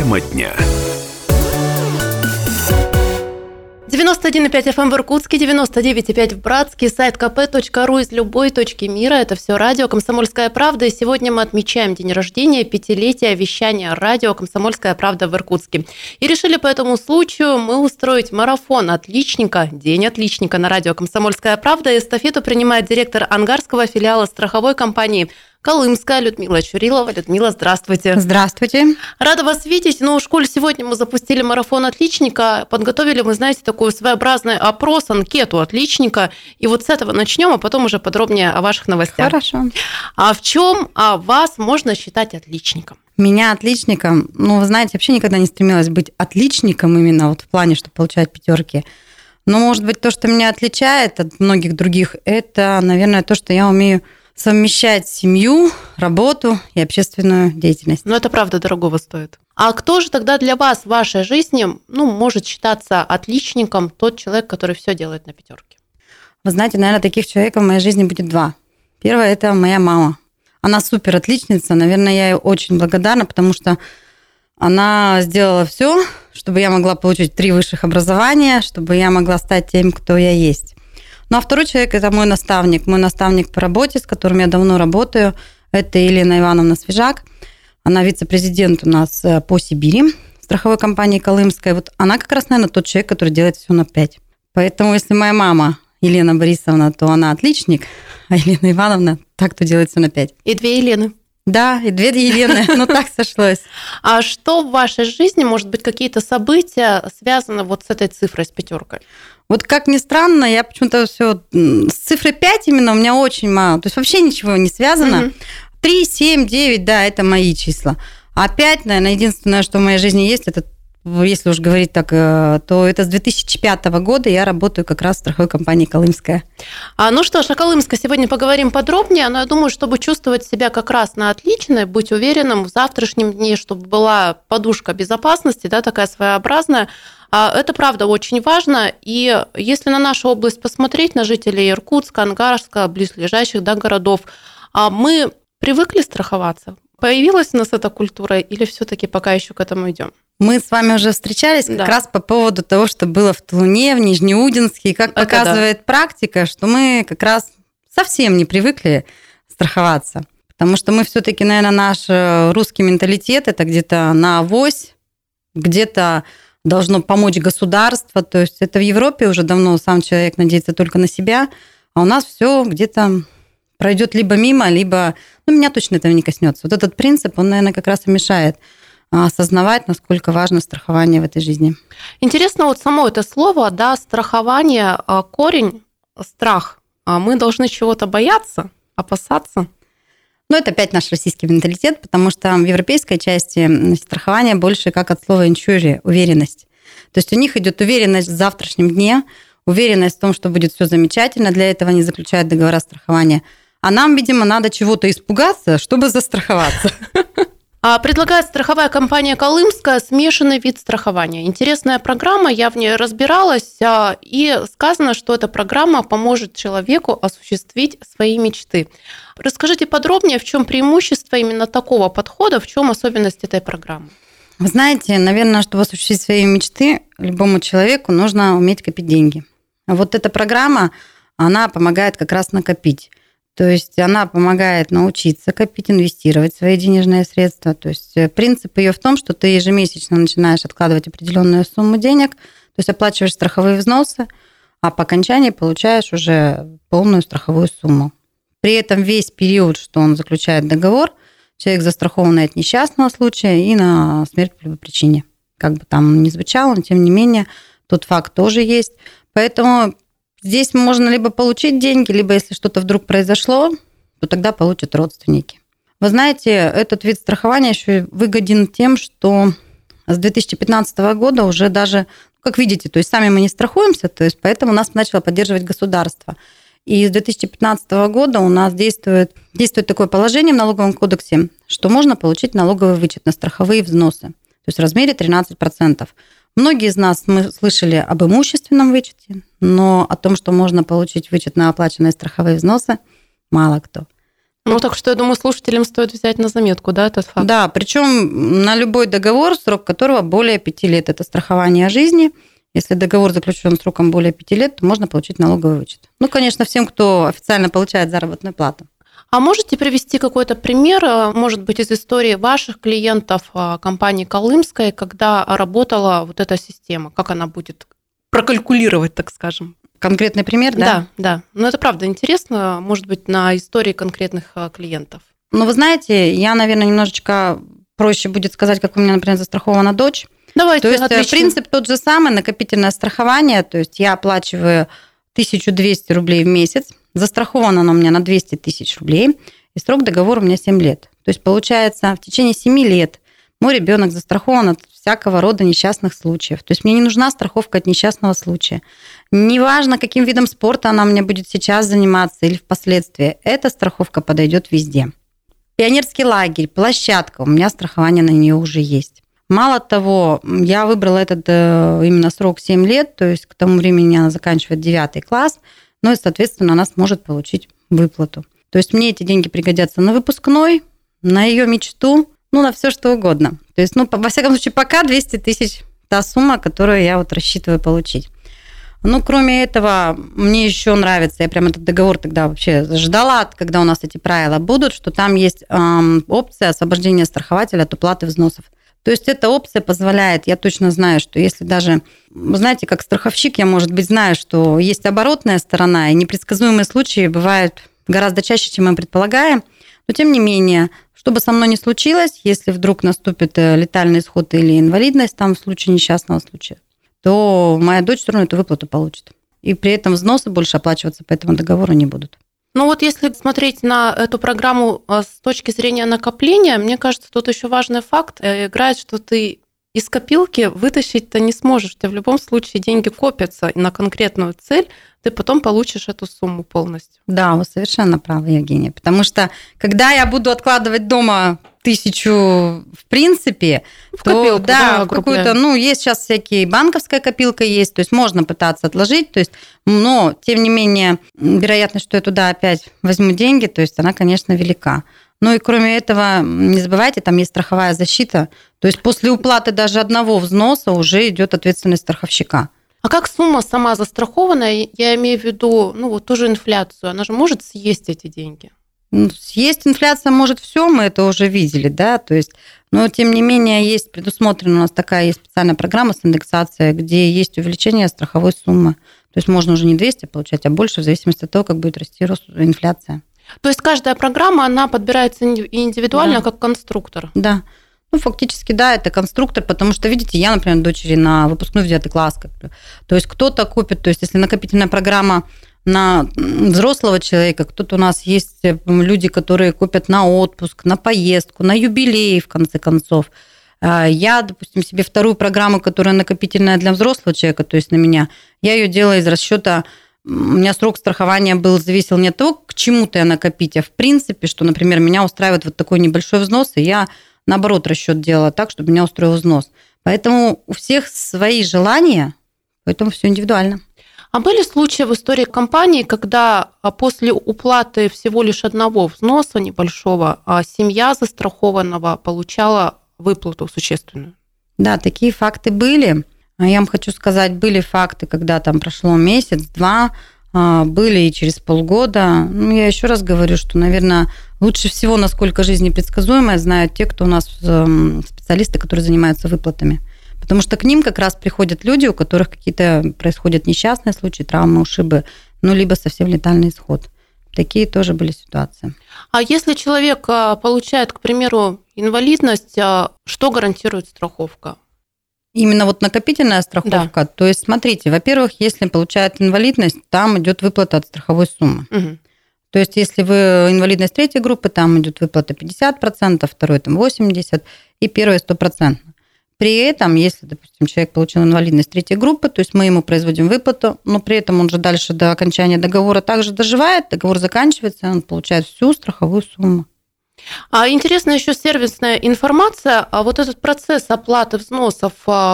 Тема дня. 91,5 FM в Иркутске, 99,5 в Братске, сайт kp.ru из любой точки мира. Это все радио «Комсомольская правда». И сегодня мы отмечаем день рождения, 5-летия вещания радио «Комсомольская правда» в Иркутске. И решили по этому случаю мы устроить марафон отличника, день отличника на радио «Комсомольская правда». Эстафету принимает директор ангарского филиала страховой компании «Колымская» Людмила Чурилова. Людмила, здравствуйте. Здравствуйте. Рада вас видеть. Ну, в школе сегодня мы запустили марафон отличника. Подготовили мы, знаете, такой своеобразный опрос, анкету отличника. И вот с этого начнем, а потом уже подробнее о ваших новостях. Хорошо. А в чем вас можно считать отличником? Меня отличником, вы знаете, вообще никогда не стремилась быть отличником именно вот в плане, чтобы получать пятерки. Но, может быть, то, что меня отличает от многих других, это, наверное, то, что я умею совмещать семью, работу и общественную деятельность. Ну, это правда дорогого стоит. А кто же тогда для вас в вашей жизни, может считаться отличником, тот человек, который все делает на пятерке? Вы знаете, наверное, таких человеков в моей жизни будет два. Первое – это моя мама. Она супер отличница. Наверное, я ей очень благодарна, потому что она сделала все, чтобы я могла получить 3 высших образования, чтобы я могла стать тем, кто я есть. Ну, а второй человек – это мой наставник по работе, с которым я давно работаю. Это Елена Ивановна Свежак. Она вице-президент у нас по Сибири страховой компании «Колымская». Вот она как раз, наверное, тот человек, который делает все на 5. Поэтому если моя мама Елена Борисовна, то она отличник, а Елена Ивановна – та, кто делает все на 5. И 2 Елены. Да, и 2 Елены. Так сошлось. А что в вашей жизни, может быть, какие-то события связаны вот с этой цифрой, с пятеркой? Вот как ни странно, я почему-то все с цифрой 5 именно у меня очень мало. То есть вообще ничего не связано. 3, 7, 9, да, это мои числа. А 5, наверное, единственное, что в моей жизни есть, это, если уж говорить так, то это с 2005 года я работаю как раз в страховой компании «Колымская». Ну что ж, о Колымской сегодня поговорим подробнее, но я думаю, чтобы чувствовать себя как раз на отлично, быть уверенным в завтрашнем дне, чтобы была подушка безопасности, да, такая своеобразная, это, правда, очень важно. И если на нашу область посмотреть, на жителей Иркутска, Ангарска, близлежащих городов, мы привыкли страховаться? Появилась у нас эта культура или все-таки пока еще к этому идем? Мы с вами уже встречались как раз по поводу того, что было в Тулуне, в Нижнеудинске. И как показывает практика, что мы как раз совсем не привыкли страховаться. Потому что мы все-таки, наверное, наш русский менталитет – это где-то на авось, где-то должно помочь государство. То есть это в Европе уже давно сам человек надеется только на себя, а у нас все где-то пройдет либо мимо, либо... меня точно этого не коснется. Вот этот принцип, он, наверное, как раз и мешает осознавать, насколько важно страхование в этой жизни. Интересно, вот само это слово, страхование, корень, страх. Мы должны чего-то бояться, опасаться? Это опять наш российский менталитет, потому что в европейской части страхование больше как от слова insurance, уверенность. То есть у них идет уверенность в завтрашнем дне, уверенность в том, что будет все замечательно, для этого они заключают договора страхования. А нам, видимо, надо чего-то испугаться, чтобы застраховаться. Предлагает страховая компания «Колымская» смешанный вид страхования. Интересная программа, я в ней разбиралась, и сказано, что эта программа поможет человеку осуществить свои мечты. Расскажите подробнее, в чем преимущество именно такого подхода, в чем особенность этой программы? Вы знаете, наверное, чтобы осуществить свои мечты, любому человеку нужно уметь копить деньги. Вот эта программа, она помогает как раз накопить. То есть она помогает научиться копить, инвестировать свои денежные средства. То есть принцип ее в том, что ты ежемесячно начинаешь откладывать определенную сумму денег, то есть оплачиваешь страховые взносы, а по окончании получаешь уже полную страховую сумму. При этом весь период, что он заключает договор, человек застрахован от несчастного случая и на смерть по любой причине. Как бы там ни звучало, но тем не менее тот факт тоже есть. Поэтому здесь можно либо получить деньги, либо если что-то вдруг произошло, то тогда получат родственники. Вы знаете, этот вид страхования еще выгоден тем, что с 2015 года уже даже, как видите, то есть сами мы не страхуемся, то есть поэтому нас начало поддерживать государство. И с 2015 года у нас действует такое положение в налоговом кодексе, что можно получить налоговый вычет на страховые взносы, то есть в размере 13%. Многие из нас мы слышали об имущественном вычете, но о том, что можно получить вычет на оплаченные страховые взносы, мало кто. Ну, так что, я думаю, слушателям стоит взять на заметку, да, этот факт? Да, причем на любой договор, срок которого более 5 лет. Это страхование жизни. Если договор заключен сроком более 5 лет, то можно получить налоговый вычет. Ну, конечно, всем, кто официально получает заработную плату. А можете привести какой-то пример, может быть, из истории ваших клиентов компании «Колымская», когда работала вот эта система? Как она будет прокалькулировать, так скажем? Конкретный пример, да? Да. Но это правда интересно, может быть, на истории конкретных клиентов. Ну, вы знаете, я, наверное, немножечко проще будет сказать, как у меня, например, застрахована дочь. Давайте, то есть отлично. Принцип тот же самый, накопительное страхование, то есть я оплачиваю 1200 рублей в месяц, застраховано оно у меня на 200 тысяч рублей, и срок договора у меня 7 лет. То есть получается, в течение 7 лет мой ребенок застрахован от всякого рода несчастных случаев. То есть мне не нужна страховка от несчастного случая. Неважно, каким видом спорта она у меня будет сейчас заниматься или впоследствии, эта страховка подойдет везде. Пионерский лагерь, площадка, у меня страхование на нее уже есть. Мало того, я выбрала этот именно срок 7 лет, то есть к тому времени она заканчивает 9 класс, ну и, соответственно, она сможет получить выплату. То есть мне эти деньги пригодятся на выпускной, на ее мечту, ну, на все что угодно. То есть, во всяком случае, пока 200 тысяч та сумма, которую я рассчитываю получить. Ну, кроме этого, мне еще нравится, я прям этот договор тогда вообще ждала, когда у нас эти правила будут, что там есть опция освобождения страхователя от уплаты взносов. То есть эта опция позволяет, я точно знаю, что если даже, вы знаете, как страховщик, я, может быть, знаю, что есть оборотная сторона, и непредсказуемые случаи бывают гораздо чаще, чем мы предполагаем, но тем не менее, что бы со мной ни случилось, если вдруг наступит летальный исход или инвалидность там в случае несчастного случая, то моя дочь все равно эту выплату получит. И при этом взносы больше оплачиваться по этому договору не будут. Ну вот если смотреть на эту программу с точки зрения накопления, мне кажется, тут еще важный факт играет, что ты из копилки вытащить-то не сможешь. У тебя в любом случае деньги копятся на конкретную цель, ты потом получишь эту сумму полностью. Да, вы совершенно правы, Евгения. Потому что когда я буду откладывать дома 1000 в принципе, в копилку, да, какую-то, есть сейчас всякие, банковская копилка есть, то есть можно пытаться отложить, то есть, но, тем не менее, вероятность, что я туда опять возьму деньги, то есть она, конечно, велика. Ну и кроме этого, не забывайте, там есть страховая защита, то есть после уплаты даже одного взноса уже идет ответственность страховщика. А как сумма сама застрахованная, я имею в виду, ту же инфляцию, она же может съесть эти деньги? Съесть инфляция может все, мы это уже видели, да, то есть, но тем не менее есть предусмотрена у нас такая есть специальная программа с индексацией, где есть увеличение страховой суммы. То есть можно уже не 200 получать, а больше в зависимости от того, как будет расти инфляция. То есть каждая программа, она подбирается индивидуально, да, как конструктор? Да. Фактически, да, это конструктор, потому что, видите, я, например, дочери на выпускной в 9 класс коплю. То есть кто-то купит, то есть если накопительная программа на взрослого человека, кто-то у нас есть люди, которые купят на отпуск, на поездку, на юбилей, в конце концов. Я, допустим, себе вторую программу, которая накопительная для взрослого человека, то есть на меня, я ее делаю из расчета. У меня срок страхования зависел не от того, к чему-то я накопить, а в принципе, что, например, меня устраивает вот такой небольшой взнос, и я, наоборот, расчет делала так, чтобы меня устроил взнос. Поэтому у всех свои желания, поэтому все индивидуально. А были случаи в истории компании, когда после уплаты всего лишь одного взноса небольшого семья застрахованного получала выплату существенную? Да, такие факты были. Я вам хочу сказать, были факты, когда там прошло месяц-два, были и через полгода. Я еще раз говорю, что, наверное, лучше всего, насколько жизнь непредсказуемая, знают те, кто у нас специалисты, которые занимаются выплатами. Потому что к ним как раз приходят люди, у которых какие-то происходят несчастные случаи, травмы, ушибы, либо совсем летальный исход. Такие тоже были ситуации. А если человек получает, к примеру, инвалидность, что гарантирует страховка? Именно накопительная страховка, да. То есть, смотрите, во-первых, если получает инвалидность, там идет выплата от страховой суммы. Угу. То есть, если вы инвалидность 3 группы, там идет выплата 50%, второй там 80%, и первый 100%. При этом, если, допустим, человек получил инвалидность 3 группы, то есть мы ему производим выплату, но при этом он же дальше до окончания договора также доживает, договор заканчивается, и он получает всю страховую сумму. А интересна еще сервисная информация. А вот этот процесс оплаты взносов,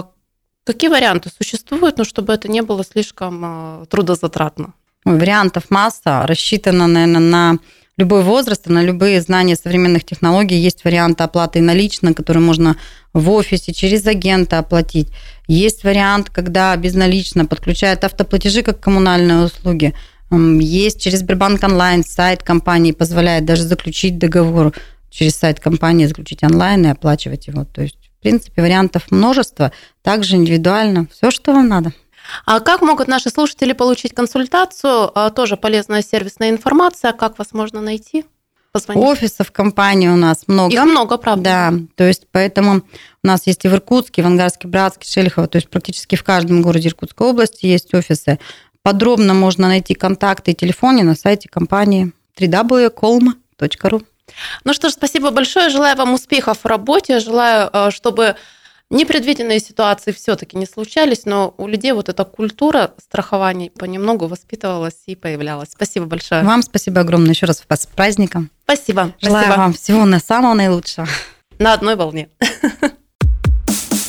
какие варианты существуют, чтобы это не было слишком трудозатратно? Вариантов масса. Рассчитано, наверное, на любой возраст, на любые знания современных технологий. Есть варианты оплаты наличной, которые можно в офисе через агента оплатить. Есть вариант, когда безналично подключают автоплатежи как коммунальные услуги. Есть через Сбербанк онлайн, сайт компании позволяет даже заключить договор через сайт компании, заключить онлайн и оплачивать его. То есть, в принципе, вариантов множество, также индивидуально, все, что вам надо. А как могут наши слушатели получить консультацию? Тоже полезная сервисная информация. Как вас можно найти? Позвонить. Офисов компании у нас много. Их много, правда. Да, то есть поэтому у нас есть и в Иркутске, в Ангарске, Братске, Шелихово, то есть практически в каждом городе Иркутской области есть офисы. Подробно можно найти контакты и телефоны на сайте компании www.kolma.ru. Ну что ж, спасибо большое. Желаю вам успехов в работе. Желаю, чтобы непредвиденные ситуации все-таки не случались, но у людей вот эта культура страхования понемногу воспитывалась и появлялась. Спасибо большое. Вам спасибо огромное. Еще раз с праздником. Спасибо. Желаю вам всего самого наилучшего. На одной волне.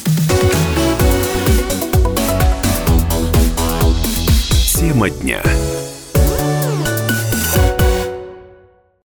Тема дня.